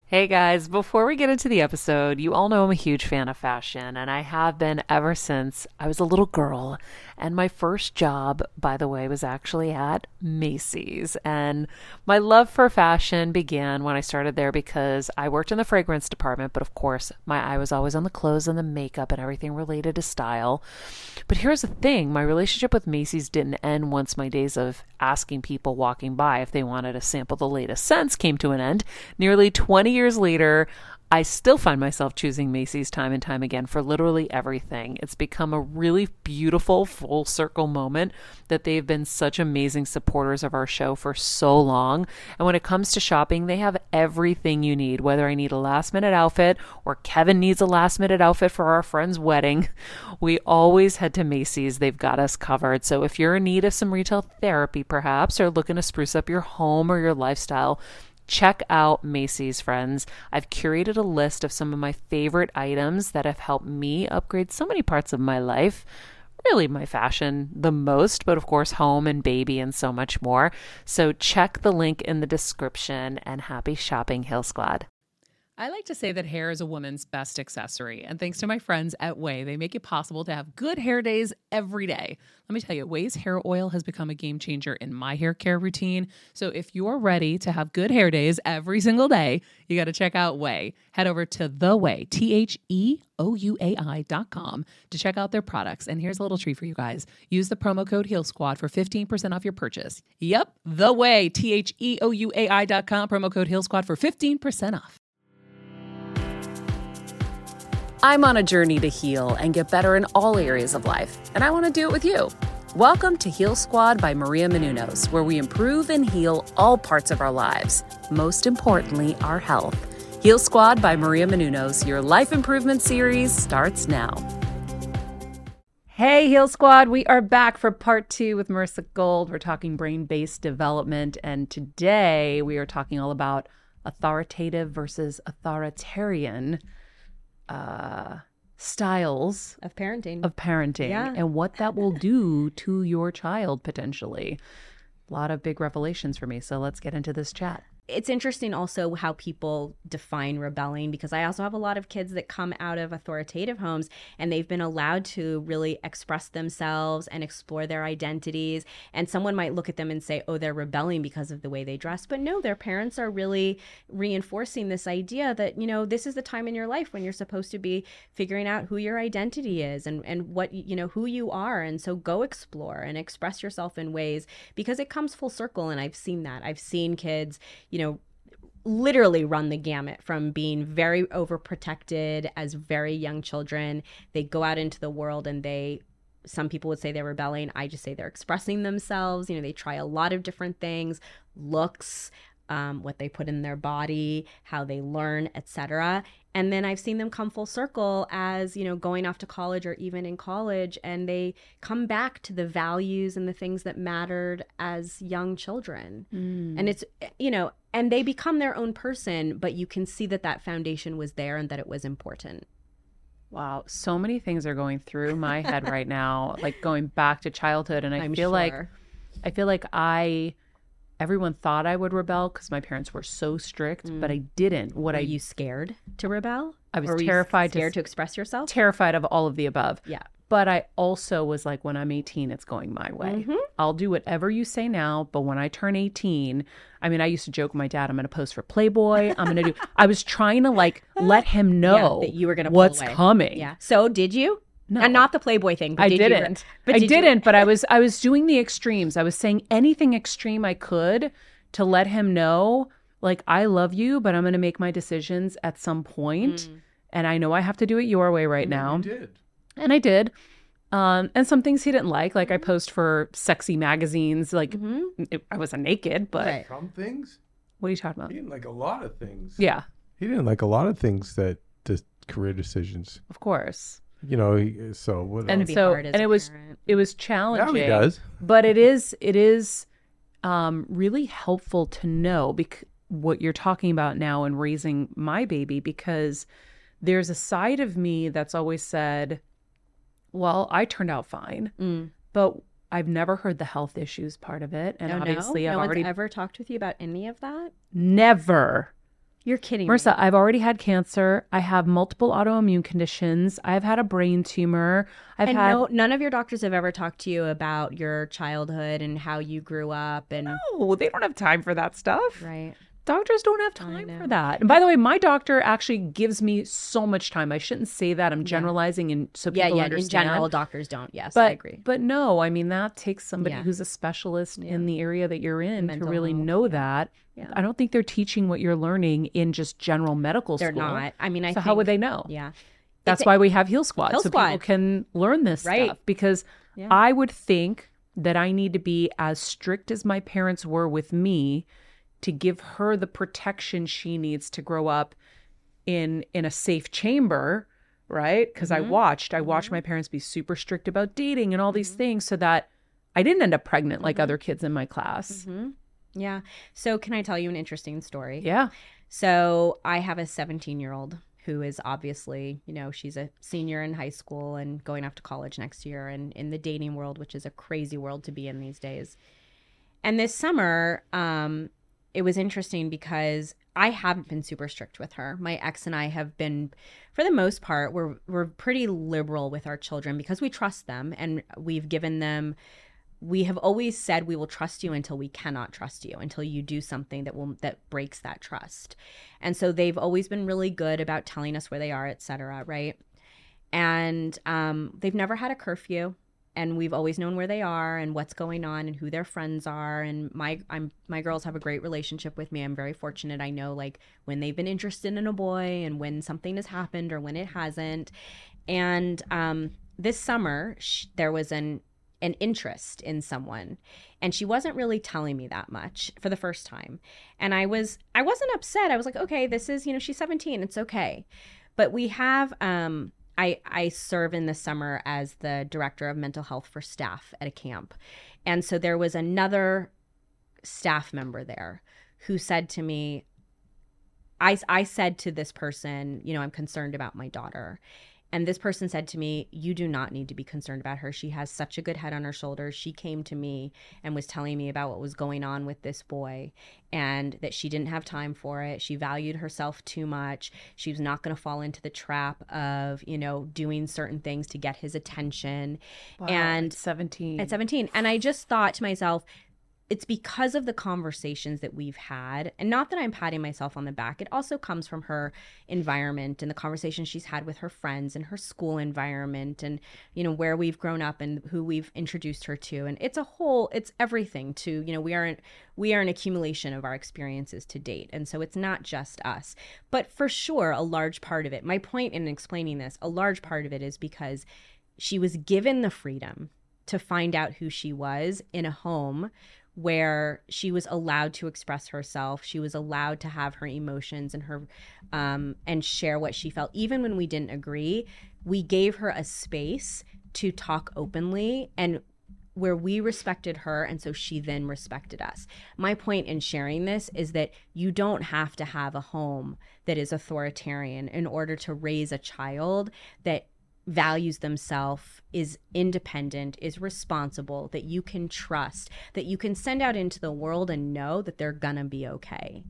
Hey guys, before we get into the episode, you all know I'm a huge fan of fashion, and I have been ever since I was a little girl. And my first job, by the way, was actually at Macy's. And my love for fashion began when I started there because I worked in the fragrance department, but of course, my eye was always on the clothes and the makeup and everything related to style. But here's the thing, my relationship with Macy's didn't end once my days of asking people walking by if they wanted to sample the latest scents came to an end. Nearly 20 years later, I still find myself choosing Macy's time and time again for literally everything. It's become a really beautiful full circle moment that they've been such amazing supporters of our show for so long. And when it comes to shopping, they have everything you need, whether I need a last minute outfit or Kevin needs a last minute outfit for our friend's wedding. We always head to Macy's. They've got us covered. So if you're in need of some retail therapy, perhaps, or looking to spruce up your home or your lifestyle, check out Macy's, friends. I've curated a list of some of my favorite items that have helped me upgrade so many parts of my life. Really, my fashion the most, but of course, home and baby and so much more. So check the link in the description and happy shopping, Hill Squad. I like to say that hair is a woman's best accessory. And thanks to my friends at Way, they make it possible to have good hair days every day. Let me tell you, Way's hair oil has become a game changer in my hair care routine. So if you're ready to have good hair days every single day, you got to check out Way. Head over to The Way, TheOuai.com to check out their products. And here's a little treat for you guys. Use the promo code Heal Squad for 15% off your purchase. Yep, The Way, TheOuai.com, promo code Heal Squad for 15% off. I'm on a journey to heal and get better in all areas of life, and I want to do it with you. Welcome to Heal Squad by Maria Menounos, where we improve and heal all parts of our lives, most importantly, our health. Heal Squad by Maria Menounos, your life improvement series starts now. Hey, Heal Squad, we are back for part 2 with Marissa Gold. We're talking brain-based development, and today we are talking all about authoritative versus authoritarian styles of parenting yeah. And what that will do to your child potentially. A lot of big revelations for me. So let's get into this chat. It's interesting also how people define rebelling, because I also have a lot of kids that come out of authoritative homes and they've been allowed to really express themselves and explore their identities. And someone might look at them and say, oh, they're rebelling because of the way they dress. But no, their parents are really reinforcing this idea that, you know, this is the time in your life when you're supposed to be figuring out who your identity is and what, you know, who you are. And so go explore and express yourself in ways, because it comes full circle. And I've seen that. I've seen kids, you know, literally run the gamut from being very overprotected as very young children. They go out into the world and some people would say they're rebelling. I just say they're expressing themselves. You know, they try a lot of different things, looks, what they put in their body, how they learn, etc. And then I've seen them come full circle as, you know, going off to college or even in college, and they come back to the values and the things that mattered as young children. And it's, you know, and they become their own person, but you can see that that foundation was there and that it was important. Wow. So many things are going through my head right now, like going back to childhood. And I feel like everyone thought I would rebel because my parents were so strict, but I didn't. Were you scared to rebel? I was terrified to express yourself? Terrified of all of the above. Yeah. But I also was like, when I'm 18, it's going my way. I'll do whatever you say now, but when I turn 18, I mean, I used to joke with my dad, I'm going to post for Playboy. I was trying to like let him know that you were going to what's coming. Yeah. So did you? No. And not the Playboy thing. But I didn't. But I was doing the extremes. I was saying anything extreme I could to let him know, like, I love you, but I'm going to make my decisions at some point. And I know I have to do it your way right now. You did. And I did. And some things he didn't like I post for sexy magazines. Like, I wasn't naked, but... Right. Some things? What are you talking about? He didn't like a lot of things. Yeah. He didn't like a lot of things that just career decisions. Of course. You know, so what And else? so, hard as and a it was challenging. Now he does. But it is really helpful to know what you're talking about now in raising my baby, because there's a side of me that's always said, well, I turned out fine, but I've never heard the health issues part of it. And obviously no I've already one's ever talked with you about any of that? never. You're kidding me. Marissa, I've already had cancer. I have multiple autoimmune conditions. I've had a brain tumor. None of your doctors have ever talked to you about your childhood and how you grew up and No, they don't have time for that stuff. right. Doctors don't have time for that. And by the way, my doctor actually gives me so much time. I shouldn't say that. I'm generalizing, and so people understand. In general, doctors don't. Yes, I agree. But no, I mean, that takes somebody Yeah. who's a specialist in the area that you're in Mental to really health, know that. Yeah. I don't think they're teaching what you're learning in just general medical They're school. not. I mean, I So think, how would they know? Yeah. That's why we have Heal Squad, Heal so Squad. people can learn this Right. stuff. Because Yeah. I would think that I need to be as strict as my parents were with me to give her the protection she needs to grow up in a safe chamber, right? Because I watched my parents be super strict about dating and all these things, so that I didn't end up pregnant like other kids in my class. Yeah. So can I tell you an interesting story? Yeah. So I have a 17-year-old who is obviously, she's a senior in high school and going off to college next year, and in the dating world, which is a crazy world to be in these days. And this summer, it was interesting because I haven't been super strict with her. My ex and I have been, for the most part, we're pretty liberal with our children because we trust them, and we have always said we will trust you until we cannot trust you, until you do something that breaks that trust. And so they've always been really good about telling us where they are, et cetera, right? And they've never had a curfew. And we've always known where they are and what's going on and who their friends are. And my girls have a great relationship with me. I'm very fortunate. I know like when they've been interested in a boy and when something has happened or when it hasn't. And this summer there was an interest in someone, and she wasn't really telling me that much for the first time. And I wasn't upset. I was like, okay, this is, she's 17. It's okay. But we have I serve in the summer as the director of mental health for staff at a camp. And so there was another staff member there who said to me, I said to this person, I'm concerned about my daughter. And this person said to me, you do not need to be concerned about her. She has such a good head on her shoulders. She came to me and was telling me about what was going on with this boy and that she didn't have time for it. She valued herself too much. She was not going to fall into the trap of, doing certain things to get his attention. Wow, and at 17. At 17. And I just thought to myself, it's because of the conversations that we've had, and not that I'm patting myself on the back. It also comes from her environment and the conversations she's had with her friends and her school environment and, where we've grown up and who we've introduced her to. And it's everything to, we are an accumulation of our experiences to date. And so it's not just us. But for sure, a large part of it, my point in explaining this, a large part of it is because she was given the freedom to find out who she was in a home where she was allowed to express herself. She was allowed to have her emotions and her and share what she felt. Even when we didn't agree, we gave her a space to talk openly and where we respected her, and so she then respected us. My point in sharing this is that you don't have to have a home that is authoritarian in order to raise a child that values themselves, is independent, is responsible, that you can trust, that you can send out into the world and know that they're gonna be okay.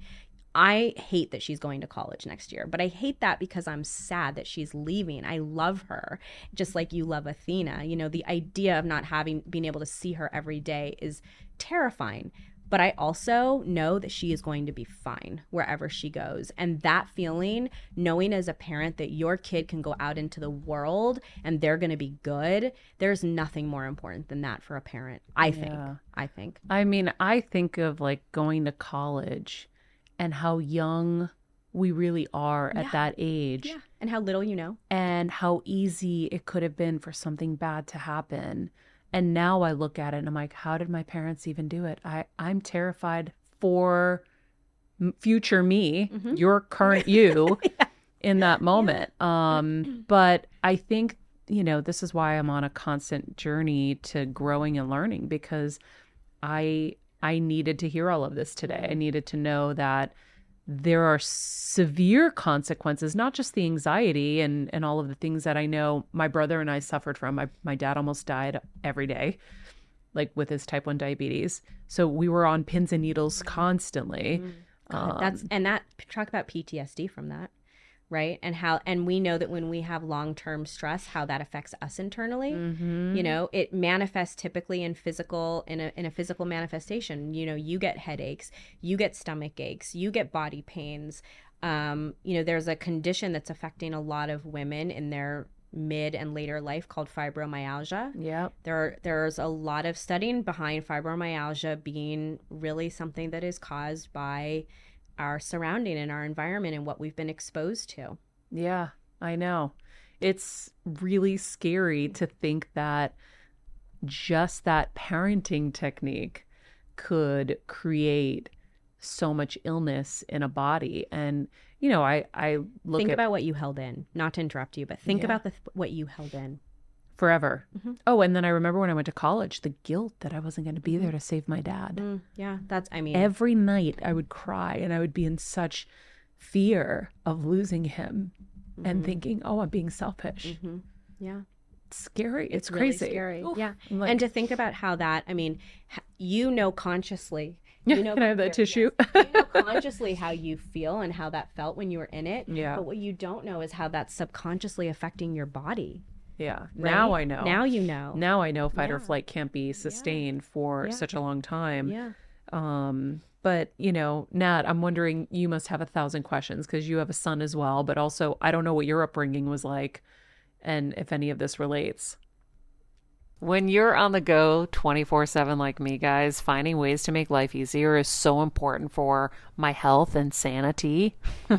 I hate that she's going to college next year, but I hate that because I'm sad that she's leaving. I love her, just like you love Athena. The idea of not being able to see her every day is terrifying. But I also know that she is going to be fine wherever she goes. And that feeling, knowing as a parent that your kid can go out into the world and they're going to be good, there's nothing more important than that for a parent, I think. I mean, I think of like going to college and how young we really are at that age. Yeah. And how little you know. And how easy it could have been for something bad to happen. And now I look at it and I'm like, how did my parents even do it? I'm terrified for future me, your current you, in that moment. But I think, this is why I'm on a constant journey to growing and learning, because I needed to hear all of this today. I needed to know that there are severe consequences, not just the anxiety and all of the things that I know my brother and I suffered from. My dad almost died every day, like with his type 1 diabetes. So we were on pins and needles constantly. God, talk about PTSD from that, right? And we know that when we have long-term stress, how that affects us internally. You know, it manifests typically in a physical manifestation. You know, you get headaches, you get stomach aches, you get body pains. You know, there's a condition that's affecting a lot of women in their mid and later life called fibromyalgia. Yep. There's a lot of studying behind fibromyalgia being really something that is caused by our surrounding and our environment and what we've been exposed to. Yeah, I know. It's really scary to think that just that parenting technique could create so much illness in a body. And, you know, I look Think at about what you held in. Not to interrupt you, but think about what you held in. forever. Oh, and then I remember when I went to college, the guilt that I wasn't going to be there to save my dad. Yeah, Every night I would cry and I would be in such fear of losing him and thinking, oh, I'm being selfish. Yeah. It's scary. It's really crazy. scary. Oof. Yeah. I'm like, And to think about how that, I mean, you know consciously. can I have that tissue? You know consciously how you feel and how that felt when you were in it. Yeah. But what you don't know is how that's subconsciously affecting your body. Yeah. Right? Now I know. Now you know. Now I know fight or flight can't be sustained for such a long time. Yeah. But, you know, Nat, I'm wondering, you must have 1,000 questions because you have a son as well. But also, I don't know what your upbringing was like and if any of this relates. When you're on the go 24/7 like me, guys, finding ways to make life easier is so important for my health and sanity.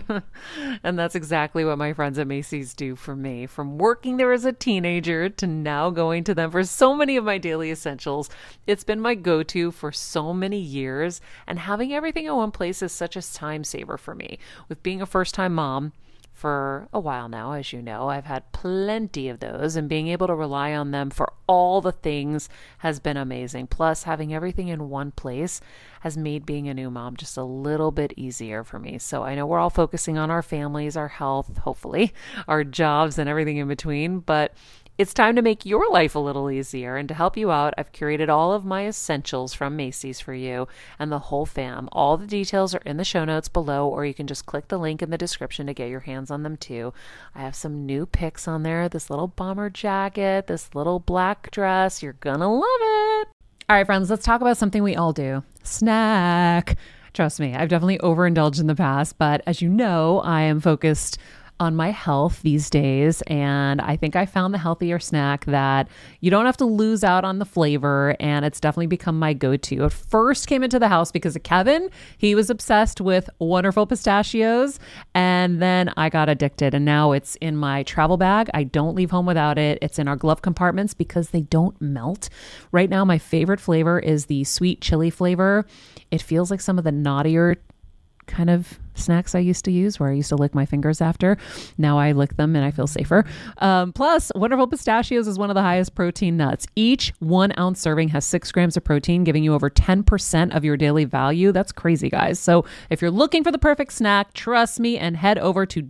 And that's exactly what my friends at Macy's do for me. From working there as a teenager to now going to them for so many of my daily essentials, it's been my go-to for so many years. And having everything in one place is such a time saver for me. With being a first-time mom, for a while now, as you know, I've had plenty of those, and being able to rely on them for all the things has been amazing. Plus, having everything in one place has made being a new mom just a little bit easier for me. So I know we're all focusing on our families, our health, hopefully, our jobs and everything in between, but it's time to make your life a little easier. And to help you out, I've curated all of my essentials from Macy's for you and the whole fam. All the details are in the show notes below, or you can just click the link in the description to get your hands on them too. I have some new picks on there. This little bomber jacket, this little black dress. You're gonna love it. All right, friends, let's talk about something we all do. Snack. Trust me, I've definitely overindulged in the past, but as you know, I am focused on my health these days, and I think I found the healthier snack that you don't have to lose out on the flavor, and it's definitely become my go-to. It first came into the house because of Kevin. He was obsessed with Wonderful Pistachios, and then I got addicted, and now it's in my travel bag. I don't leave home without it. It's in our glove compartments because they don't melt. Right now, my favorite flavor is the sweet chili flavor. It feels like some of the naughtier kind of snacks I used to use, where I used to lick my fingers after. Now I lick them and I feel safer. Plus, Wonderful Pistachios is one of the highest protein nuts. Each 1 ounce serving has 6 grams of protein, giving you over 10% of your daily value. That's crazy, guys. So if you're looking for the perfect snack, trust me and head over to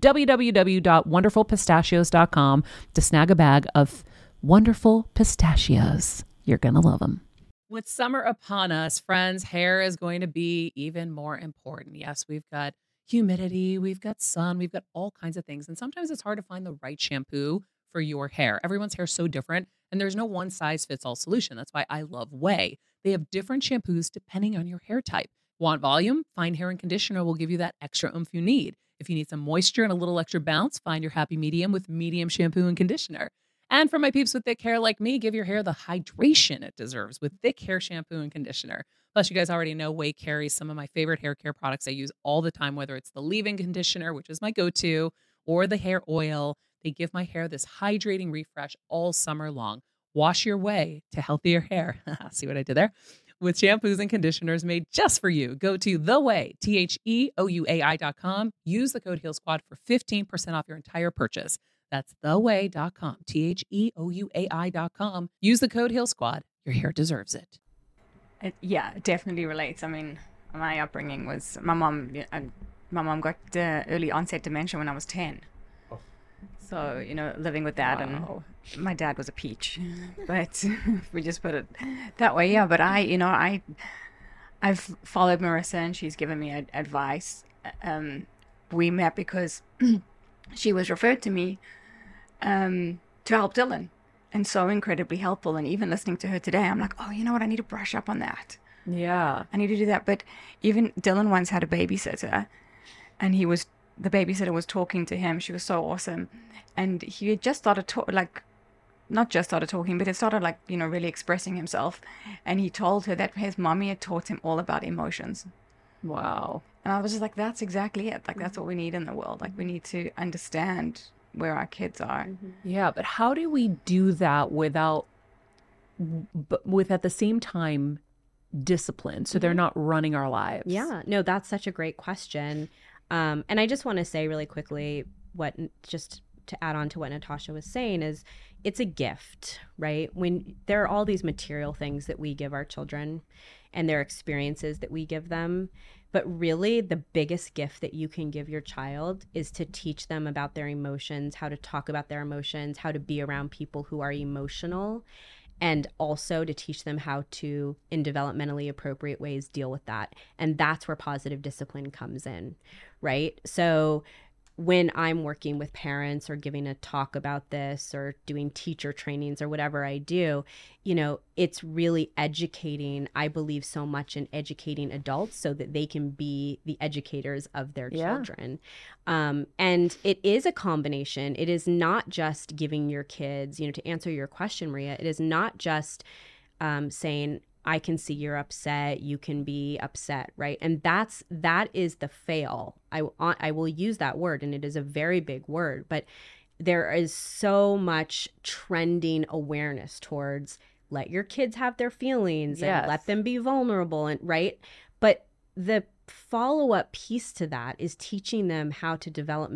www.wonderfulpistachios.com to snag a bag of Wonderful Pistachios. You're going to love them. With summer upon us, friends, hair is going to be even more important. Yes, we've got humidity, we've got sun, we've got all kinds of things. And sometimes it's hard to find the right shampoo for your hair. Everyone's hair is so different, and there's no one size fits all solution. That's why I love Way. They have different shampoos depending on your hair type. Want volume? Fine Hair and Conditioner will give you that extra oomph you need. If you need some moisture and a little extra bounce, find your happy medium with medium shampoo and conditioner. And for my peeps with thick hair like me, give your hair the hydration it deserves with thick hair shampoo and conditioner. Plus, you guys already know Way carries some of my favorite hair care products I use all the time, whether it's the leave-in conditioner, which is my go-to, or the hair oil. They give my hair this hydrating refresh all summer long. Wash your way to healthier hair. See what I did there? With shampoos and conditioners made just for you. Go to TheOuai, TheOuai.com. Use the code HealSquad for 15% off your entire purchase. That's theouai.com, TheOuai.com. Use the code HealSquad. Your hair deserves it. Yeah, it definitely relates. I mean, my upbringing was my mom got early onset dementia when I was 10. So, living with that, and my dad was a peach, but if we just put it that way, yeah. But I I've followed Marissa and she's given me advice. We met because she was referred to me to help Dylan, and so incredibly helpful. And even listening to her today, I'm like, oh, you know what? I need to brush up on that. Yeah. I need to do that. But even Dylan once had a babysitter, and the babysitter was talking to him. She was so awesome. And he had just started not just started talking, but he started really expressing himself. And he told her that his mommy had taught him all about emotions. Wow. And I was just like, that's exactly it. Like, that's what we need in the world. Like, we need to understand where our kids are. Yeah, but how do we do that with at the same time discipline, so they're not running our lives? Yeah, no, that's such a great question. And I just want to say really quickly, just to add on to what Natasha was saying, is it's a gift, right? When there are all these material things that we give our children and their experiences that we give them, but really the biggest gift that you can give your child is to teach them about their emotions, how to talk about their emotions, how to be around people who are emotional, and also to teach them how to, in developmentally appropriate ways, deal with that. And that's where positive discipline comes in, right? So when I'm working with parents or giving a talk about this or doing teacher trainings or whatever I do, it's really educating. I believe so much in educating adults so that they can be the educators of their children. And it is a combination. It is not just giving your kids, to answer your question, Maria, it is not just saying, I can see you're upset, you can be upset, right? And that is the fail. I will use that word, and it is a very big word, but there is so much trending awareness towards let your kids have their feelings and let them be vulnerable, and right? But the follow-up piece to that is teaching them how to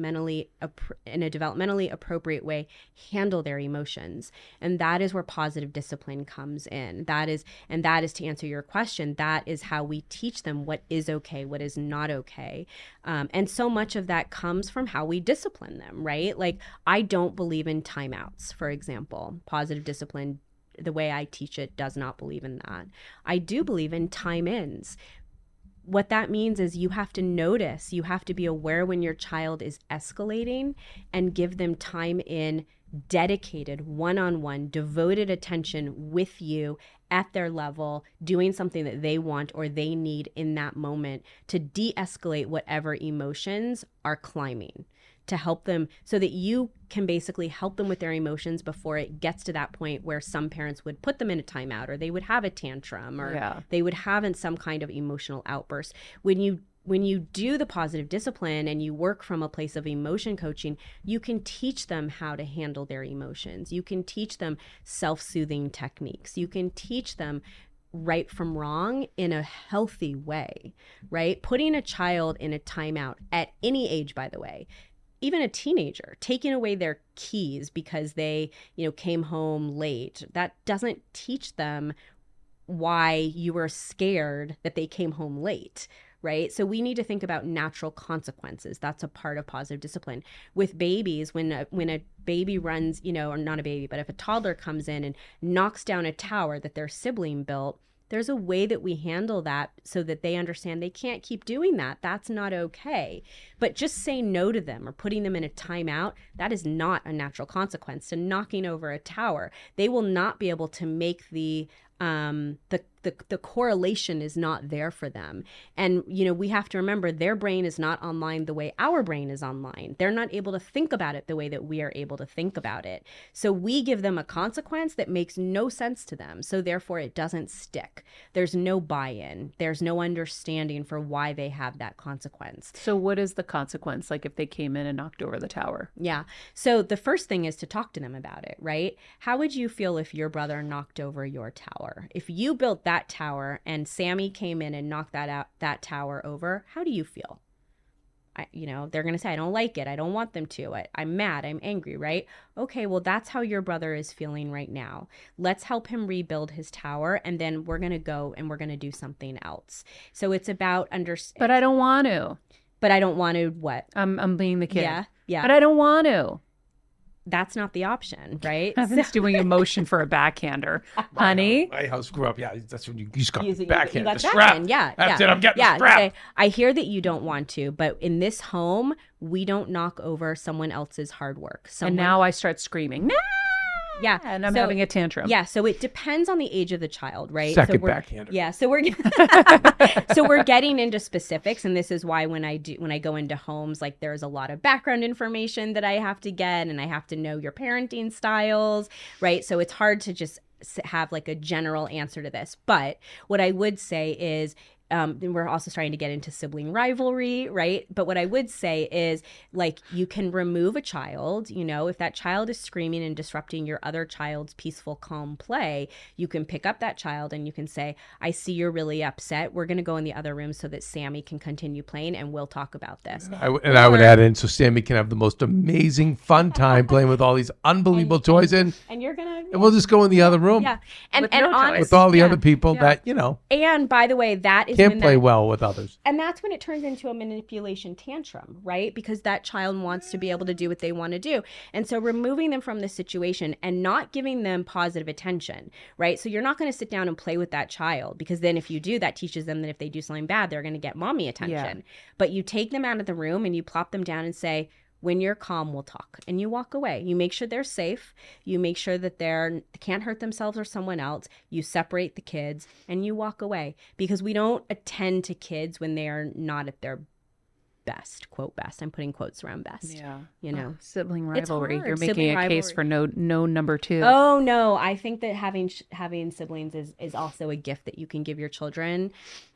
in a developmentally appropriate way handle their emotions. And that is where positive discipline comes in. That is to answer your question, that is how we teach them what is okay, what is not okay. And so much of that comes from how we discipline them, right? Like, I don't believe in timeouts, for example. Positive discipline, the way I teach it, does not believe in that. I do believe in time-ins. What that means is you have to notice, you have to be aware when your child is escalating and give them time in dedicated, one-on-one, devoted attention with you at their level, doing something that they want or they need in that moment to de-escalate whatever emotions are climbing, to help them so that you can basically help them with their emotions before it gets to that point where some parents would put them in a timeout, or they would have a tantrum, or they would have some kind of emotional outburst. When you do the positive discipline and you work from a place of emotion coaching, you can teach them how to handle their emotions. You can teach them self-soothing techniques. You can teach them right from wrong in a healthy way, right? Putting a child in a timeout at any age, by the way, even a teenager, taking away their keys because they, came home late, that doesn't teach them why you were scared that they came home late, right? So we need to think about natural consequences. That's a part of positive discipline. With babies, when a baby runs, or not a baby, but if a toddler comes in and knocks down a tower that their sibling built, there's a way that we handle that so that they understand they can't keep doing that. That's not okay. But just saying no to them or putting them in a timeout, that is not a natural consequence to knocking over a tower. They will not be able to make the correlation is not there for them. And, we have to remember their brain is not online the way our brain is online. They're not able to think about it the way that we are able to think about it. So we give them a consequence that makes no sense to them. So therefore it doesn't stick. There's no buy-in. There's no understanding for why they have that consequence. So what is the consequence? Like if they came in and knocked over the tower? Yeah. So the first thing is to talk to them about it, right? How would you feel if your brother knocked over your tower? If you built that tower and Sammy came in and knocked that tower over, how do you feel? They're going to say, I don't like it. I don't want them to. I'm mad. I'm angry, right? Okay, well, that's how your brother is feeling right now. Let's help him rebuild his tower, and then we're going to go and we're going to do something else. So it's about But I don't want to. But I don't want to what? I'm being the kid. Yeah. But I don't want to. that's not the option, right? Kevin's doing a motion for a backhander. Honey, My house grew up. Yeah, that's when you just got the You backhand, got the the strap. backhand, yeah, That's yeah. it. I'm getting yeah, the strap. say, I hear that you don't want to, but in this home, we don't knock over someone else's hard work. and now I start screaming, nah! yeah, And I'm so- having a tantrum. Yeah, so it depends on the age of the child, right? Second so we're, backhander. Yeah, so we're so we're getting into specifics, and this is why when I go into homes, like there's a lot of background information that I have to get, and I have to know your parenting styles, right? So it's hard to just have like a general answer to this. But what I would say is, and we're also starting to get into sibling rivalry, right? But what I would say is, like, you can remove a child, you know, if that child is screaming and disrupting your other child's peaceful, calm play, you can pick up that child and you can say, I see you're really upset. We're going to go in the other room so that Sammy can continue playing and we'll talk about this. I would add in so Sammy can have the most amazing fun time playing with all these unbelievable toys, and you're going to... we'll just go in the other room Yeah. And With and no honest, toys. with all the yeah. other people that, you know, And by the way, that is can't when play that, well with others. and that's when it turns into a manipulation tantrum, right? Because that child wants to be able to do what they want to do. And so removing them from the situation and not giving them positive attention, right? So you're not going to sit down and play with that child, because then if you do, that teaches them that if they do something bad, they're going to get mommy attention. But you take them out of the room and you plop them down and say, when you're calm, we'll talk. And you walk away. You make sure they're safe. You make sure that they can't hurt themselves or someone else. You separate the kids and you walk away, because we don't attend to kids when they are not at their best, quote best. I'm putting quotes around best. Yeah. You know. Sibling It's rivalry. hard. You're making Sibling a case rivalry. for no number two. Oh no, I think that having siblings is also a gift that you can give your children.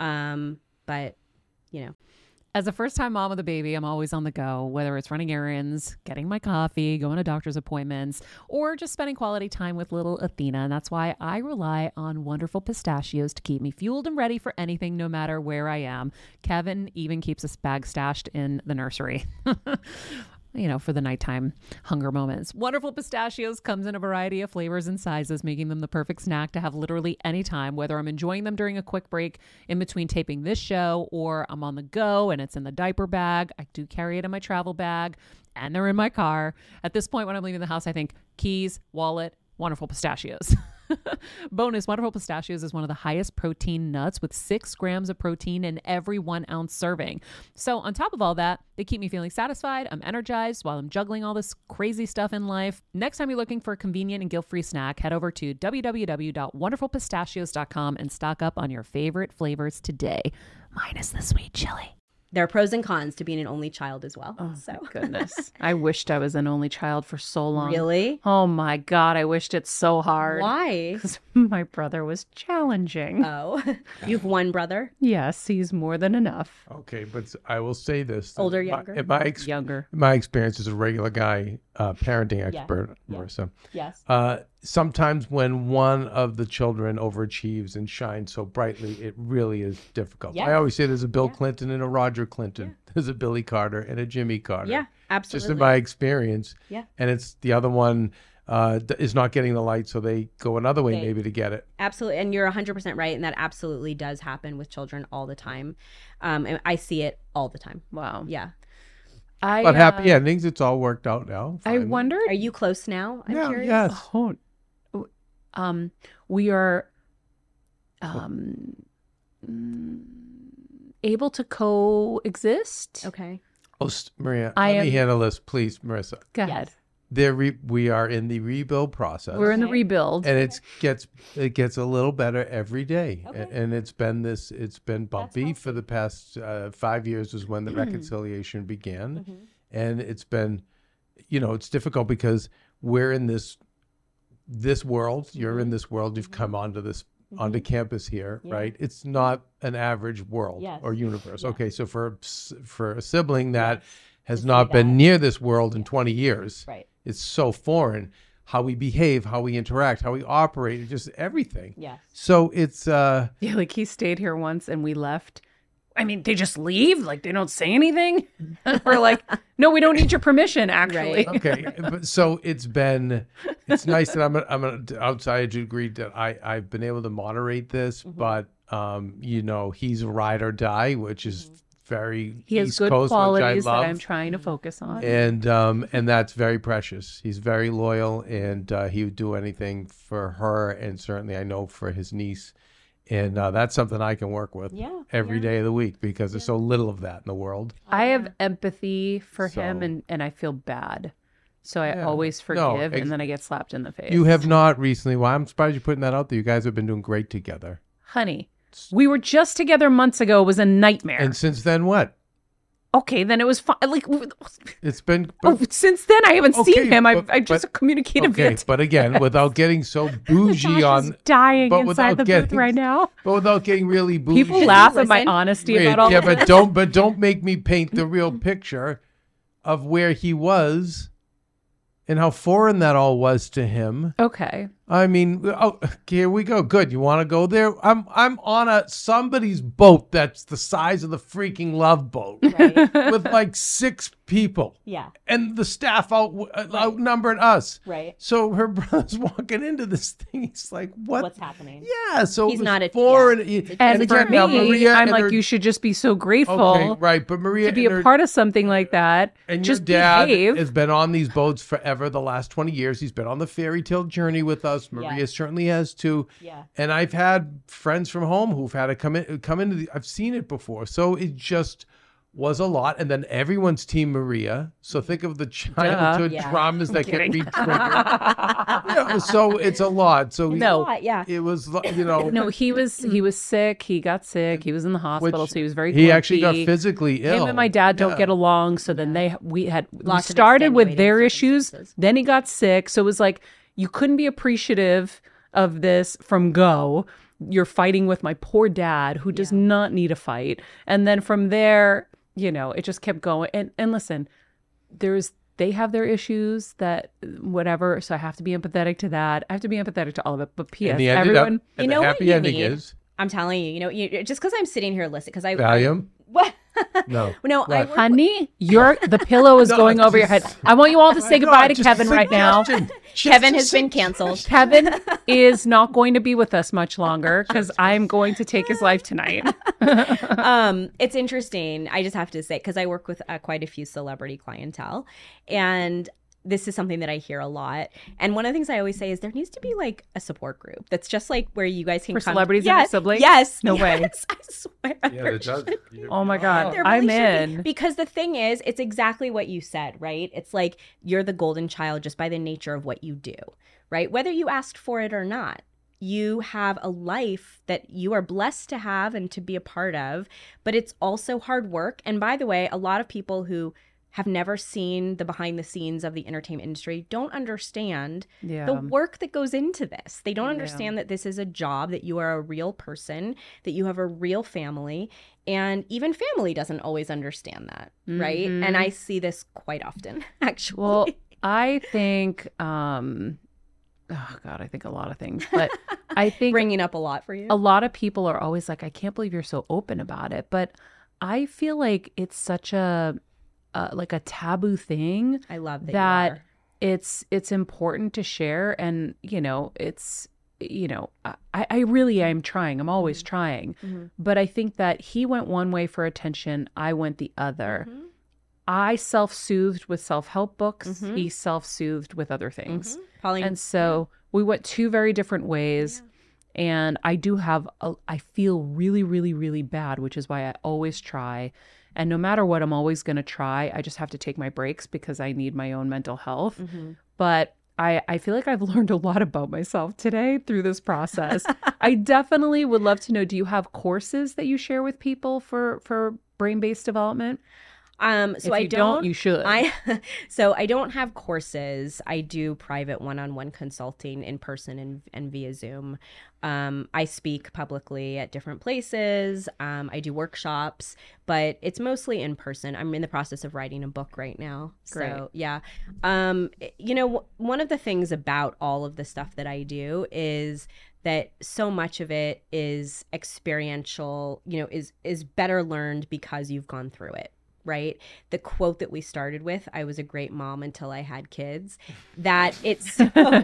But you know. As a first-time mom with a baby, I'm always on the go, whether it's running errands, getting my coffee, going to doctor's appointments, or just spending quality time with little Athena. And that's why I rely on Wonderful Pistachios to keep me fueled and ready for anything, no matter where I am. Kevin even keeps a bag stashed in the nursery. You know, for the nighttime hunger moments. Wonderful Pistachios comes in a variety of flavors and sizes, making them the perfect snack to have literally any time, whether I'm enjoying them during a quick break in between taping this show, or I'm on the go and it's in the diaper bag. I do carry it in my travel bag, and they're in my car. At this point, when I'm leaving the house, I think keys, wallet, Wonderful Pistachios. Bonus, Wonderful Pistachios is one of the highest protein nuts with 6 grams of protein in every 1 ounce serving. So on top of all that, they keep me feeling satisfied. I'm energized while I'm juggling all this crazy stuff in life. Next time you're looking for a convenient and guilt-free snack, head over to www.wonderfulpistachios.com and stock up on your favorite flavors today. Minus the sweet chili. There are pros and cons to being an only child as well. Oh, so goodness. I wished I was an only child for so long. Really? Oh my God, I wished it so hard. Why? Because my brother was challenging. Oh, you have one brother? Yes, he's more than enough. Okay, but I will say this: that Older, in younger? Younger. my experience as a regular guy, parenting expert, Marissa. Yes. Sometimes when one of the children overachieves and shines so brightly, it really is difficult. Yeah. I always say there's a Bill Clinton and a Roger Clinton. There's a Billy Carter and a Jimmy Carter. Yeah, absolutely. Just in my experience. Yeah. And it's the other one is not getting the light, so they go another way maybe to get it. Absolutely. And you're 100% right. And that absolutely does happen with children all the time. And I see it all the time. Wow. Yeah. But happy endings, it's all worked out now. I finally. wondered. Are you close now? I'm Yeah, curious. yes. We are able to coexist. Okay. Oh, Maria, I let me am- handle this, please, Marissa. Go ahead. We are in the rebuild process. We're in the rebuild. and it gets a little better every day. And it's been bumpy for the past 5 years is when the reconciliation began. And it's been, it's difficult because we're in this world. You're in this world. You've come onto campus here, right? It's not an average world or universe. Okay, so for a sibling that has not been near this world in 20 years, Right. it's so foreign. How we behave, how we interact, how we operate, just everything. Yes. So it's Yeah, like he stayed here once and we left. I mean, they just leave? Like they don't say anything? We're like, no, we don't need your permission, actually. Right. okay. But so it's nice that I'm an outsider to agree that I've been able to moderate this, but he's a ride or die, which is very He has East good Coast, qualities which I that love. I'm trying to focus on. And that's very precious. He's very loyal, and he would do anything for her, and certainly I know for his niece. And that's something I can work with every day of the week because there's so little of that in the world. I have empathy for him, So- and I feel bad. So I Yeah. always No, forgive, and then I get slapped in the face. You have not recently. Well, I'm surprised you're putting that out there. You guys have been doing great together. Honey, we were just together months ago. It was a nightmare. And since then, what? Okay, then it was fine. Like, It's been. since then I haven't Okay, seen him. I but- just communicated Okay, via but again, without getting so bougie Josh is on, dying but inside without the booth getting- right now. but without getting really bougie. People laugh at my listen? honesty Wait, about all yeah, of this. but don't make me paint the real picture of where he was and how foreign that all was to him. Okay. I mean, here we go. Good. You want to go there? I'm on somebody's boat that's the size of the freaking Love Boat Right. with like 6 people. Yeah. And the staff outnumbered us. Right. So her brother's walking into this thing. He's like, "What? What's happening? Yeah." So He's it was not a- foreign. yeah. And for again, now me, Maria I'm and like, her- you should just be so grateful Okay, right. But Maria to be and a her- part of something like that. And just your dad behave. has been on these boats forever, the last 20 years. He's been on the fairy tale journey with us. Maria certainly has too. Yeah. And I've had friends from home who've had to come into the, I've seen it before. So it just was a lot. And then everyone's team Maria. So think of the childhood Yeah. dramas that get re-triggered. So it's a lot. So No. Yeah. it was, you know. No, he was sick. He got sick. He was in the hospital, Which so he was very. He actually got grumpy. physically ill. Him and my dad don't Yeah. get along, so then we Lots of started with extenuating their issues. circumstances. Then he got sick, so it was like you couldn't be appreciative of this from go. You're fighting with my poor dad, who does not need a fight, and then from there, you know, it just kept going. And listen, they have their issues that whatever, so I have to be empathetic to that. I have to be empathetic to all of it. But P.S. And he ended everyone. up, and You the know what happy you ending need? is I'm telling you, just because I'm sitting here listening, because I Valium. what? No. No, I What? work Honey, the pillow is No, going over your head. I want you all to say goodbye to Just a Kevin right now. suggestion. Just Kevin a has been sug- canceled. Kevin is not going to be with us much longer because I'm going to take his life tonight. It's interesting. I just have to say, because I work with quite a few celebrity clientele, and this is something that I hear a lot. And one of the things I always say is there needs to be like a support group that's just like where you guys can For come. celebrities and their siblings? Yes. No way. yes, I swear. Yeah, there it does. should Oh my God. There I'm really should be, in. because the thing is, it's exactly what you said, right? It's like you're the golden child just by the nature of what you do, right? Whether you asked for it or not, you have a life that you are blessed to have and to be a part of, but it's also hard work. And by the way, a lot of people who have never seen the behind the scenes of the entertainment industry don't understand the work that goes into this. They don't understand that this is a job, that you are a real person, that you have a real family, and even family doesn't always understand that, right? And I see this quite often, actually. Well, I think, oh God, I think a lot of things, but I think Bringing up a lot for you. a lot of people are always like, I can't believe you're so open about it. But I feel like it's such a taboo thing I love that, that you are. it's important to share. And, I really am trying. I'm always trying. But I think that he went one way for attention. I went the other. I self-soothed with self-help books. He self-soothed with other things. Pauline, And so we went two very different ways. And I do have, I feel really, really, really bad, which is why I always try. And no matter what, I'm always going to try. I just have to take my breaks because I need my own mental health. But I feel like I've learned a lot about myself today through this process. I definitely would love to know, do you have courses that you share with people for brain-based development? so If I you don't, you should. So I don't have courses. I do private one-on-one consulting in person and via Zoom. I speak publicly at different places. I do workshops, but it's mostly in person. I'm in the process of writing a book right now. Great. So yeah. One of the things about all of the stuff that I do is that so much of it is experiential, is better learned because you've gone through it. right? The quote that we started with, I was a great mom until I had kids, that it so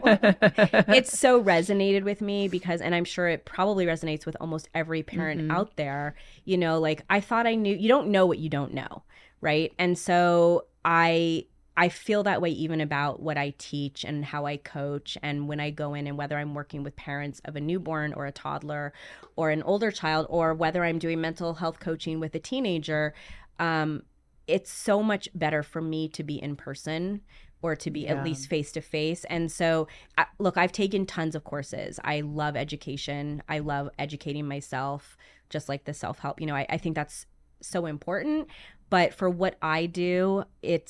resonated with me because, and I'm sure it probably resonates with almost every parent out there, you know, like I thought I knew, you don't know what you don't know, right? And so I feel that way even about what I teach and how I coach, and when I go in and whether I'm working with parents of a newborn or a toddler or an older child, or whether I'm doing mental health coaching with a teenager, it's so much better for me to be in person or to be at least face to face. And so, look, I've taken tons of courses. I love education. I love educating myself, just like the self-help. You know, I think that's so important. But for what I do,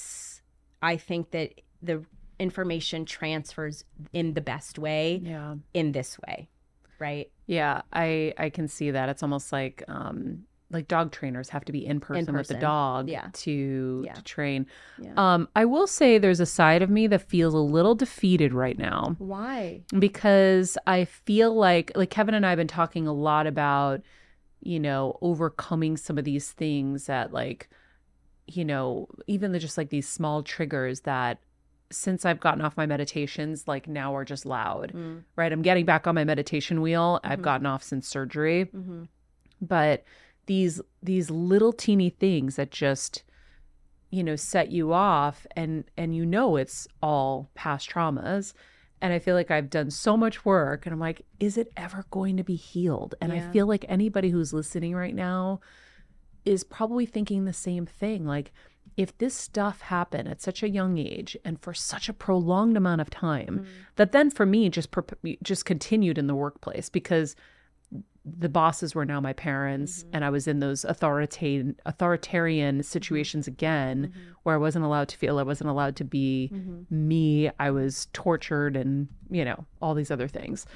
I think that the information transfers in the best way in this way, right? Yeah, I can see that. It's almost like dog trainers have to be in person with the dog to train. Yeah. I will say there's a side of me that feels a little defeated right now. Why? Because I feel like Kevin and I have been talking a lot about, you know, overcoming some of these things that like, you know, even just like these small triggers that since I've gotten off my meditations, like now are just loud, right? I'm getting back on my meditation wheel. I've gotten off since surgery, but these little teeny things that just, you know, set you off and you know, it's all past traumas. And I feel like I've done so much work and I'm like, is it ever going to be healed? And I feel like anybody who's listening right now is probably thinking the same thing. Like, if this stuff happened at such a young age and for such a prolonged amount of time, that then for me just continued in the workplace because the bosses were now my parents and I was in those authoritarian situations again where I wasn't allowed to feel, I wasn't allowed to be me. I was tortured and, you know, all these other things.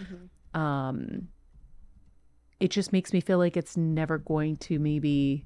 It just makes me feel like it's never going to maybe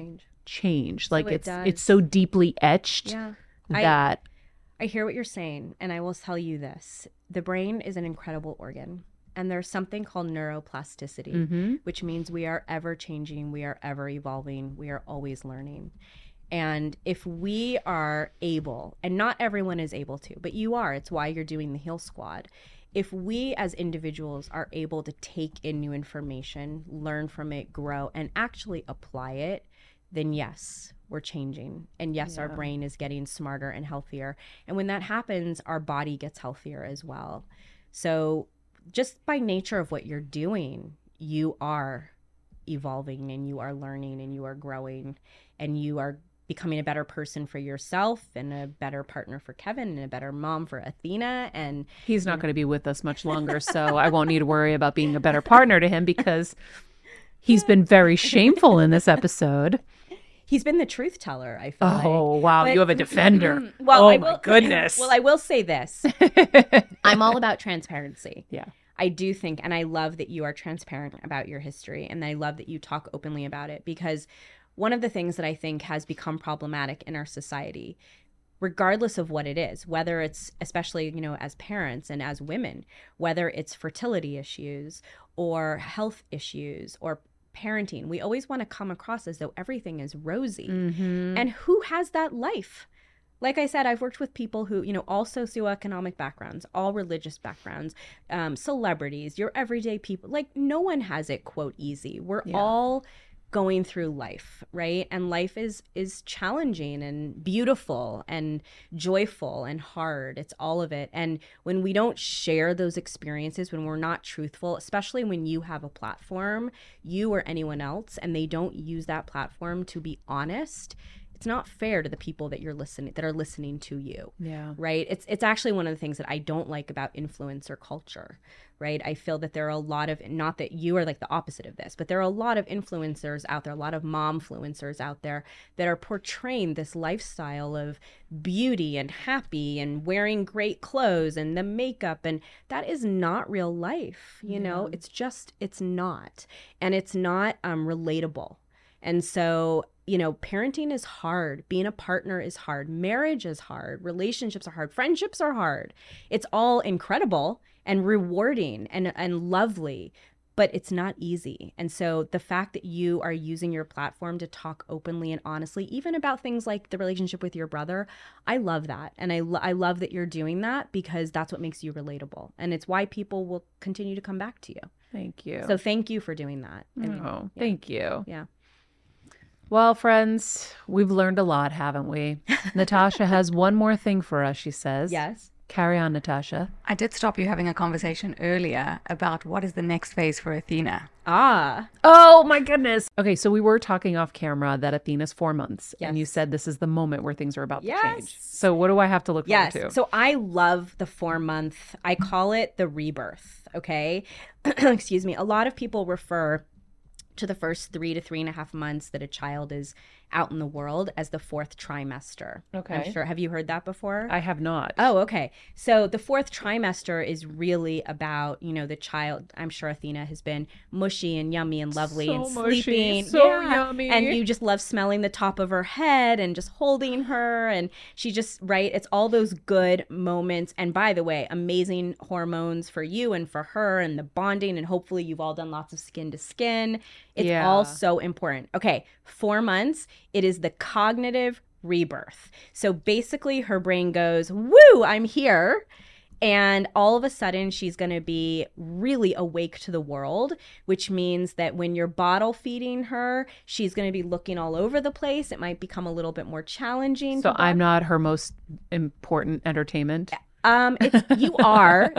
change. Like it's so deeply etched that I hear what you're saying, and I will tell you this. The brain is an incredible organ, and there's something called neuroplasticity, which means we are ever changing, we are ever evolving, we are always learning. And if we are able, and not everyone is able to, but you are, it's why you're doing the Heal Squad. If we as individuals are able to take in new information, learn from it, grow, and actually apply it, then yes, we're changing. And yes, our brain is getting smarter and healthier. And when that happens, our body gets healthier as well. So just by nature of what you're doing, you are evolving and you are learning and you are growing and you are becoming a better person for yourself and a better partner for Kevin and a better mom for Athena. And he's not going to be with us much longer, so I won't need to worry about being a better partner to him because he's been very shameful in this episode. He's been the truth teller, I feel like. Oh, wow. But you have a defender. Well, my goodness. Well, I will say this. I'm all about transparency. Yeah. I do think, and I love that you are transparent about your history, and I love that you talk openly about it, because one of the things that I think has become problematic in our society, regardless of what it is, whether it's, especially, you know, as parents and as women, whether it's fertility issues or health issues or parenting, we always want to come across as though everything is rosy. And who has that life? Like I said, I've worked with people who, you know, all socioeconomic backgrounds, all religious backgrounds, celebrities, your everyday people. Like, no one has it, quote, easy. We're all going through life, right? And life is challenging and beautiful and joyful and hard. It's all of it. And when we don't share those experiences, when we're not truthful, especially when you have a platform, you or anyone else, and they don't use that platform to be honest, it's not fair to the people that are listening to you. Yeah. Right. It's actually one of the things that I don't like about influencer culture. Right. I feel that there are a lot of, not that you are like the opposite of this, but there are a lot of influencers out there, a lot of momfluencers out there that are portraying this lifestyle of beauty and happy and wearing great clothes and the makeup. And that is not real life. You know, it's not. And it's not relatable. And so, you know, parenting is hard. Being a partner is hard. Marriage is hard. Relationships are hard. Friendships are hard. It's all incredible and rewarding and lovely. but it's not easy. And so the fact that you are using your platform to talk openly and honestly, even about things like the relationship with your brother, I love that. And I love that you're doing that, because that's what makes you relatable. And it's why people will continue to come back to you. Thank you. So thank you for doing that. Thank you. Yeah. Well, friends, we've learned a lot, haven't we? Natasha has one more thing for us, she says. Yes. Carry on, Natasha. I did stop you having a conversation earlier about what is the next phase for Athena. Oh, my goodness. Okay, so we were talking off camera that Athena's 4 months, and you said this is the moment where things are about to change. So what do I have to look forward to? So I love the 4-month. I call it the rebirth, okay? Excuse me. A lot of people refer to the first 3 to 3.5 months that a child is out in the world as the 4th trimester. Okay. I'm sure. Have you heard that before? I have not. Oh, okay. So the 4th trimester is really about, the child. I'm sure Athena has been mushy and yummy and lovely So and mushy, sleeping. so yummy. And you just love smelling the top of her head and just holding her. And she just, right? It's all those good moments. And by the way, amazing hormones for you and for her, and the bonding. And hopefully you've all done lots of skin to skin. It's all so important. Okay. 4 months. It is the cognitive rebirth. So basically her brain goes, woo, I'm here. And all of a sudden she's going to be really awake to the world, which means that when you're bottle feeding her, she's going to be looking all over the place. It might become a little bit more challenging. So I'm not her most important entertainment. You are,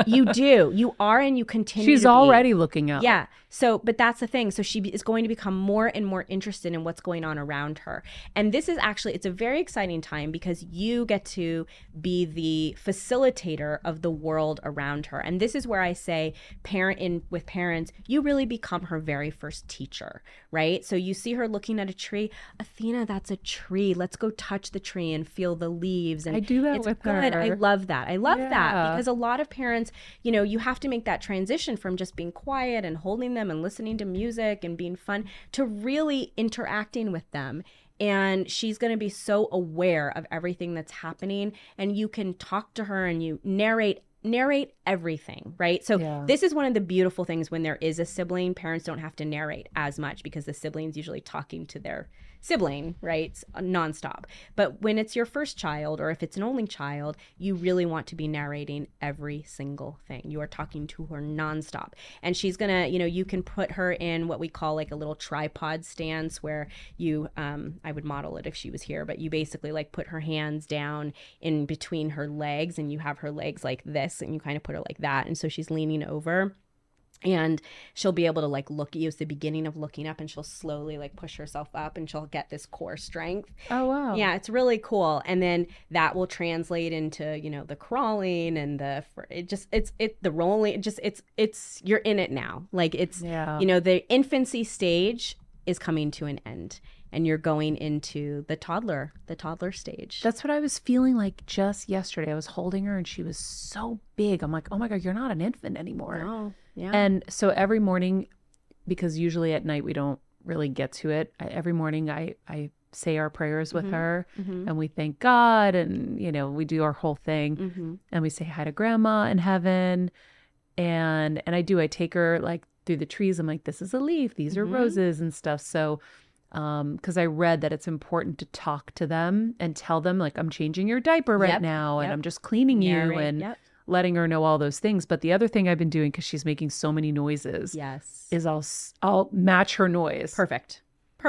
and you continue. She's already looking up. Yeah. So, but that's the thing. So she is going to become more and more interested in what's going on around her. And this is actually, it's a very exciting time because you get to be the facilitator of the world around her. And this is where I say with parents, you really become her very first teacher, right? So you see her looking at a tree. Athena, that's a tree. Let's go touch the tree and feel the leaves. And I do that it's with good. her. I love that. I love that because a lot of parents, you have to make that transition from just being quiet and holding them and listening to music and being fun to really interacting with them. And she's going to be so aware of everything that's happening, and you can talk to her and you narrate everything, right? So this is one of the beautiful things when there is a sibling. Parents don't have to narrate as much because the sibling's usually talking to their sibling, right? It's nonstop. But when it's your first child, or if it's an only child, you really want to be narrating every single thing. You are talking to her nonstop. And she's gonna, you can put her in what we call like a little tripod stance where you, I would model it if she was here, but you basically like put her hands down in between her legs and you have her legs like this and you kind of put her like that. And so she's leaning over. And she'll be able to like look at you. It's the beginning of looking up, and she'll slowly like push herself up and she'll get this core strength. Oh, wow. Yeah, it's really cool. And then that will translate into, the crawling and the rolling. It's you're in it now. Like the infancy stage is coming to an end. And you're going into the toddler stage. That's what I was feeling like just yesterday. I was holding her and she was so big. I'm like, oh my God, you're not an infant anymore. No. Yeah. And so every morning, because usually at night we don't really get to it, every morning I say our prayers with her and we thank God and, we do our whole thing and we say hi to grandma in heaven. And I take her like through the trees. I'm like, this is a leaf. These are roses and stuff. So because I read that it's important to talk to them and tell them like, I'm changing your diaper right now and I'm just cleaning you and letting her know all those things. But the other thing I've been doing, because she's making so many noises, is I'll match her noise. Perfect.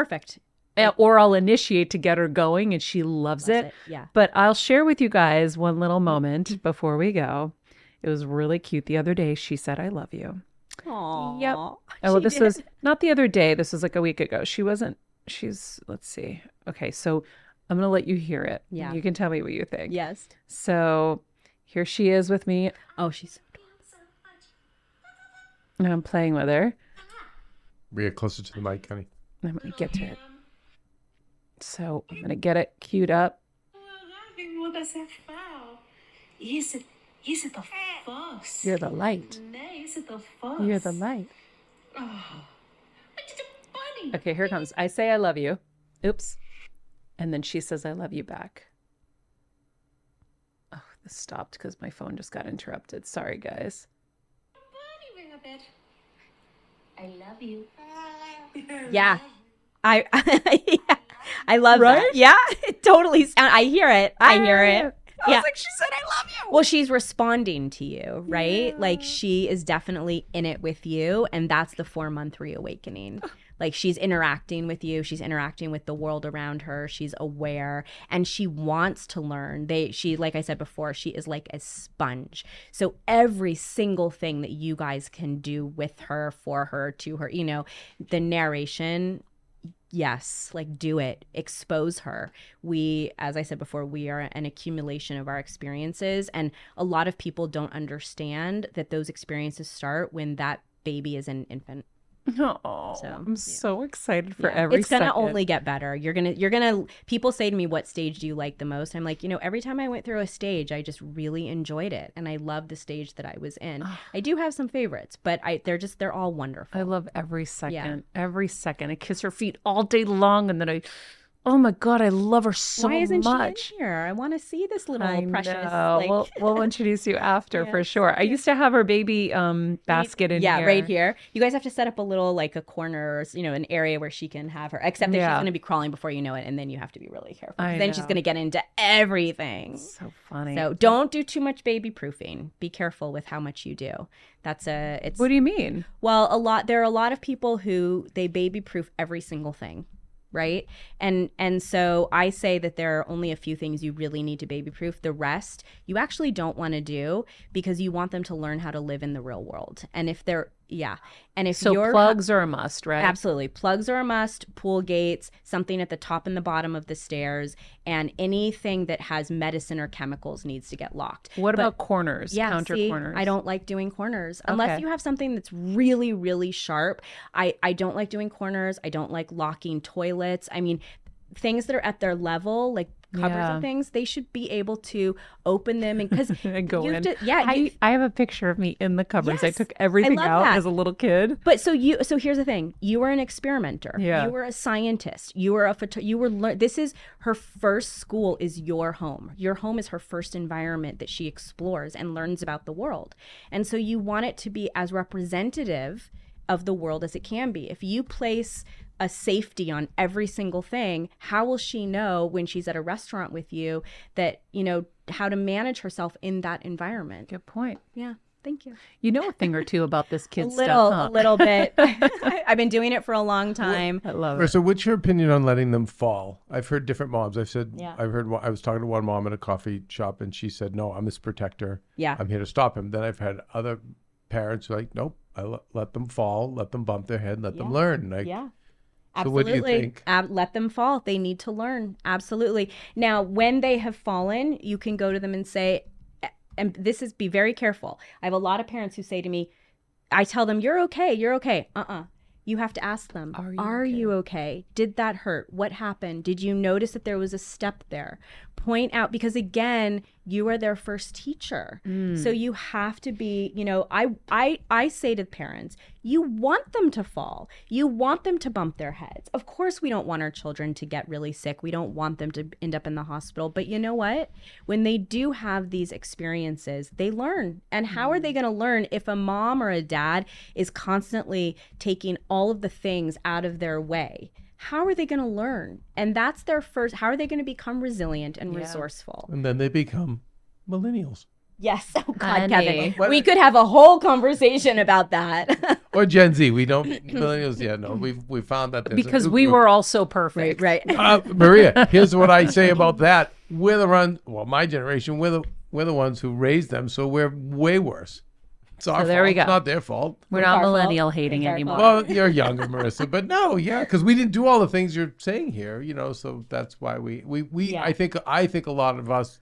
Or I'll initiate to get her going, and she loves it. Yeah. But I'll share with you guys one little moment before we go. It was really cute. The other day, she said, I love you. Aww. Yep. Oh, well, this was not the other day. This was like a week ago. Let's see. Okay, so I'm going to let you hear it. Yeah. You can tell me what you think. Yes. So here she is with me. Oh, she's so and I'm playing with her. Bring it closer to the mic, honey. I'm going to get to it. So I'm going to get it queued up. You're the light. You're the light. Okay, here it comes. I say I love you. Oops. And then she says I love you back. Oh, this stopped because my phone just got interrupted. Sorry, guys. I love you. Yeah. I love Right? that. Yeah, it totally sound. I hear it. I hear it. I was like, she said, I love you. Well, she's responding to you, right? Like she is definitely in it with you, and that's the 4-month reawakening. Like she's interacting with you, she's interacting with the world around her, she's aware, and she wants to learn. She, like I said before, she is like a sponge. So every single thing that you guys can do with her, for her, to her, you know, the narration, yes, like do it, expose her. We, as I said before, we are an accumulation of our experiences, and a lot of people don't understand that those experiences start when that baby is an infant. Oh, So, I'm so excited for Yeah. every It's gonna second. only get better. You're gonna people say to me, what stage do you like the most? I'm like, you know, every time I went through a stage, I just really enjoyed it, and I love the stage that I was in. I do have some favorites, but they're all wonderful. I love every second. Every second. I kiss her feet all day long, and then oh my God, I love her so Why isn't much. she in here? I want to see this little I precious. know. Like, We'll introduce you after for sure. I used to have her baby basket in here. yeah, right here. You guys have to set up a little, like a corner, or, you know, an area where she can have her. Except that she's Yeah. going to be crawling before you know it, and then you have to be really careful. 'Cause I then she's know. going to get into everything. So funny. So don't do too much baby proofing. Be careful with how much you do. It's What do you mean? well, there are a lot of people who they baby proof every single thing, right? And so I say that there are only a few things you really need to baby proof. The rest you actually don't want to do, because you want them to learn how to live in the real world. And if So you're plugs are a must, right? Absolutely. Plugs are a must, pool gates, something at the top and the bottom of the stairs, and anything that has medicine or chemicals needs to get locked. What But- about corners? yeah, Counter see, corners. I don't like doing corners unless Okay. you have something that's really, really sharp. I don't like doing corners. I don't like locking toilets. I mean, things that are at their level, like cupboards Yeah. and things, they should be able to open them, and because And go in. yeah. I have a picture of me in the cupboards. I Yes, took everything I love out that. as a little kid. But so here's the thing. You were an experimenter. Yeah. You were a scientist. You were this is her first school, is your home. Your home is her first environment that she explores and learns about the world. And so you want it to be as representative of the world as it can be. If you place a safety on every single thing, how will she know when she's at a restaurant with you that, you know, how to manage herself in that environment? Good point. Yeah. Thank you. You know a thing or two about this kid A stuff, little bit. I've been doing it for a long time. I love it. So what's your opinion on letting them fall? I've heard different moms. I was talking to one mom at a coffee shop, and she said, no, I'm his protector. Yeah. I'm here to stop him. Then I've had other parents who are like, nope, let them fall, let them bump their head, let them learn. Like, Yeah. So what do you Absolutely. think? Let them fall. They need to learn. Absolutely. Now, when they have fallen, you can go to them and say, and be very careful. I have a lot of parents who say to me, I tell them, you're okay. You're okay. You have to ask them, are you okay? Did that hurt? What happened? Did you notice that there was a step there? Point out, because again, you are their first teacher. So you have to be, you know, I say to parents, you want them to fall. You want them to bump their heads. Of course, we don't want our children to get really sick. We don't want them to end up in the hospital. But you know what? When they do have these experiences, they learn. And how are they going to learn if a mom or a dad is constantly taking all of the things out of their way? How are they going to learn? And that's their first, how are they going to become resilient and resourceful? And then they become millennials. Yes. Oh, God, Honey. Kevin. We could have a whole conversation about that. Or Gen Z. We don't, millennials, yeah, no. We found that there's a Because new we group. were all so perfect. right. Maria, here's what I say about that. We're the my generation, we're the ones who raised them, so we're way worse. It's our there fault. we go. It's not their fault. We're not our fault. millennial hating It's our anymore. fault. Well, you're younger, Marissa, but no, yeah, because we didn't do all the things you're saying here, you know. So that's why we Yeah. I think a lot of us,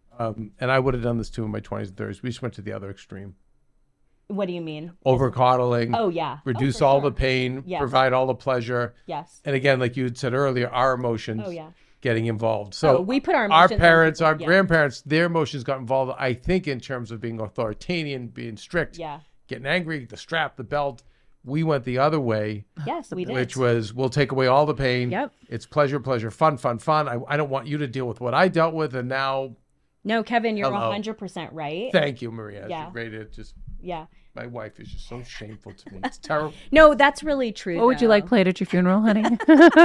and I would have done this too in my 20s and 30s. We just went to the other extreme. What do you mean? Over coddling. Oh, yeah. Reduce for all sure. the pain. Yes. Provide all the pleasure. Yes. And again, like you had said earlier, our emotions. Oh, yeah. Getting involved. So Oh, we put our emotions on parents, people, our yeah. grandparents, their emotions got involved. I think in terms of being authoritarian, being strict, Yeah. getting angry, the strap, the belt. We went the other way, Yes, we did. which was we'll take away all the pain. Yep. It's pleasure, fun. I don't want you to deal with what I dealt with, and now No, Kevin, you're Hello. 100% right. Thank you, Maria. Yeah. You're ready to just. Yeah. My wife is just so shameful to me. It's terrible. No, that's really true. What would you like played at your funeral, honey? Well,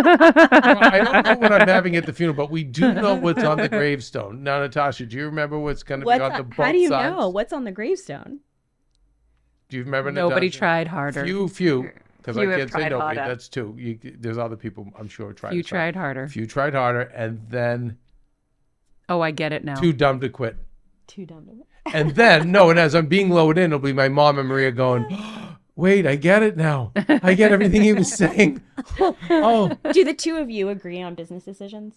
I don't know what I'm having at the funeral, but we do know what's on the gravestone. Now, Natasha, do you remember what's going to be on the both How do you sides? know? What's on the gravestone? Do you remember? Nobody Natasha? tried harder. Few. Because I Few have can't say tried nobody. harder. That's two. There's other people I'm sure tried. You as well. tried harder. Few tried harder, and then Oh, I get it now. too dumb to quit. Too dumb to know. And then and as I'm being lowered in, it'll be my mom and Maria going, "Wait, I get it now. I get everything he was saying." Oh, Do the two of you agree on business decisions?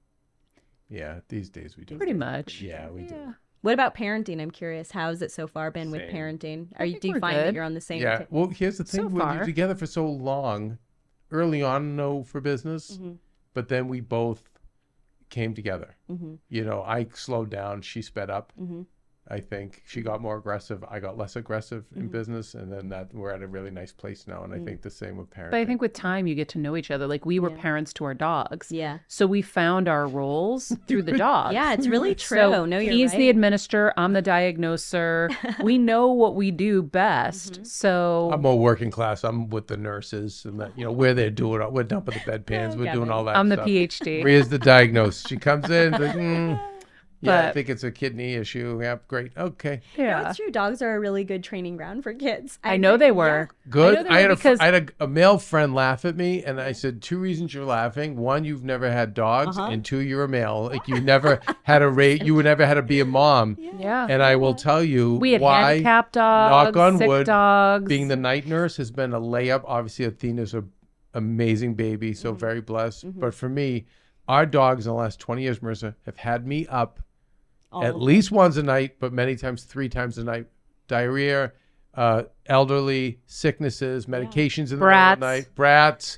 yeah. These days we do. Pretty much. Yeah, we do. What about parenting? I'm curious. How's it so far been with Same. parenting? think Do you we're find that good. you're on the same? Yeah. Well, here's the thing: So when far. you're together for so long, early on, no for business, but then we both came together. You know, I slowed down; she sped up. I think she got more aggressive. I got less aggressive in business, and then we're at a really nice place now. And I think the same with parenting. But I think with time, you get to know each other. Like we were parents to our dogs. Yeah. So we found our roles through the dogs. Yeah, it's really true. So No, you're he's right. the administrator. I'm the diagnoser. We know what we do best. So I'm more working class. I'm with the nurses, and that where they're doing. We're dumping the bedpans. We're doing all that. I'm the stuff. PhD. Maria's the diagnoser. She comes in. Like, yeah, I But- think it's a kidney issue. Yeah, great. Okay, No, Yeah. it's true. Dogs are a really good training ground for kids. I know they were. good. know they I were had because- I had a male friend laugh at me, and I said 2 reasons you're laughing. One, you've never had dogs, and 2, you're a male. Like you never had you never had to be a mom. Yeah. And I will tell you We had why. handicapped dogs, knock on sick wood, dogs. being the night nurse has been a layup. Obviously, Athena's an amazing baby, so very blessed. But for me, our dogs in the last 20 years, Marissa, have had me up at least once a night, but many times 3 times a night. Diarrhea, elderly, sicknesses, medications in the middle of the night, brats.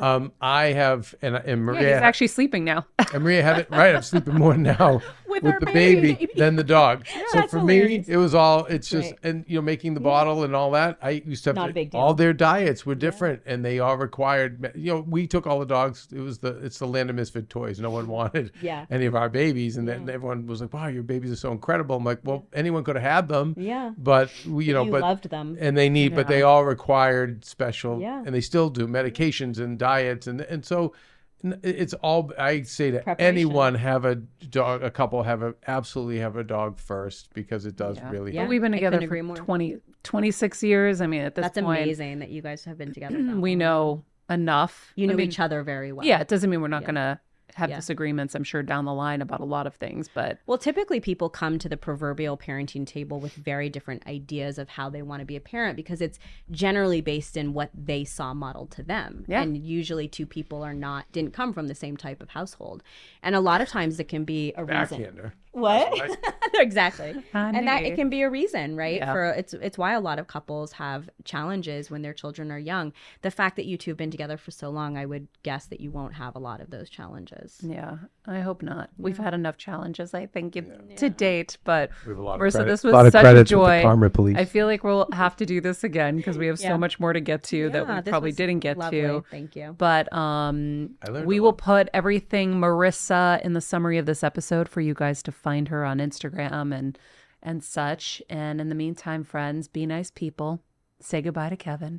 I have, and yeah, Maria, he's actually sleeping now. and Maria had it right. I'm sleeping more now with our the baby than the dog. So that's for hilarious. me, it was all. It's just Right. and making the bottle and all that. I used to have Not a big deal. all their diets were different, and they all required. We took all the dogs. It's the land of misfit toys. No one wanted Yeah. any of our babies, and then everyone was like, "Wow, your babies are so incredible." I'm like, "Well, anyone could have had them, Yeah. but You but loved them. and but they all required special, Yeah. and they still do medications and diets, and so it's all. I say to Preparation. anyone, have a dog. A couple absolutely have a dog first because it does really. Yeah. But we've been I together couldn't agree for more. 26 years. I mean, at this That's point, amazing that you guys have been together. that we long. know enough. You know I mean, each other very well. Yeah, it doesn't mean we're not going to have Yeah. disagreements, I'm sure, down the line about a lot of things. But Well, typically people come to the proverbial parenting table with very different ideas of how they want to be a parent because it's generally based in what they saw modeled to them. Yeah. And usually two people didn't come from the same type of household. And a lot of times it can be a reason. Backhander. What? Exactly. And that Honey. it can be a reason, right? Yeah. For it's why a lot of couples have challenges when their children are young. The fact that you two have been together for so long, I would guess that you won't have a lot of those challenges. yeah, I hope not. We've had enough challenges, I think, to date. But We have a lot of Marissa, credit- this lot was of such a credits with the joy. Karma Police. I feel like we'll have to do this again because we have Yeah. so much more to get to that Yeah, we this probably was didn't get lovely. to. Thank you. But learned we a will lot. put everything Marissa in the summary of this episode for you guys to find her on Instagram and such. And in the meantime, friends, be nice people. Say goodbye to Kevin.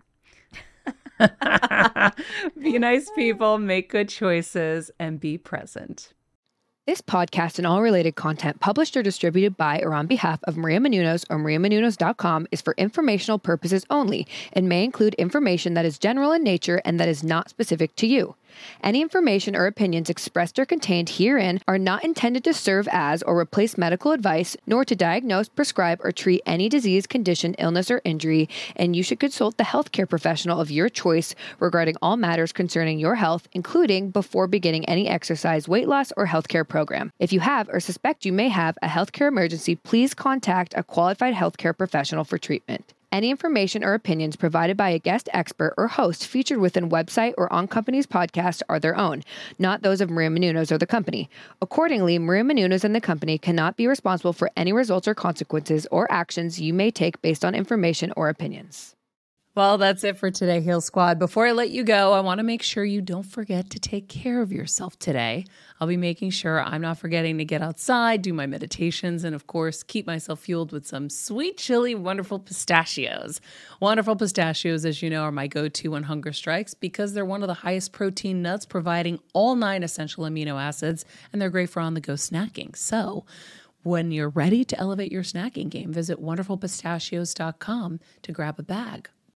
Be nice people, make good choices, and be present. This podcast and all related content published or distributed by or on behalf of Maria Menounos or mariamenounos.com is for informational purposes only and may include information that is general in nature and that is not specific to you. Any information or opinions expressed or contained herein are not intended to serve as or replace medical advice, nor to diagnose, prescribe, or treat any disease, condition, illness, or injury, and you should consult the healthcare professional of your choice regarding all matters concerning your health, including before beginning any exercise, weight loss, or healthcare program. If you have or suspect you may have a healthcare emergency, please contact a qualified healthcare professional for treatment. Any information or opinions provided by a guest expert or host featured within website or on company's podcast are their own, not those of Maria Menounos or the company. Accordingly, Maria Menounos and the company cannot be responsible for any results or consequences or actions you may take based on information or opinions. Well, that's it for today, Heal Squad. Before I let you go, I want to make sure you don't forget to take care of yourself today. I'll be making sure I'm not forgetting to get outside, do my meditations, and of course, keep myself fueled with some sweet, chili, wonderful pistachios. Wonderful pistachios, as you know, are my go-to when hunger strikes because they're one of the highest protein nuts, providing all 9 essential amino acids, and they're great for on-the-go snacking. So, when you're ready to elevate your snacking game, visit wonderfulpistachios.com to grab a bag.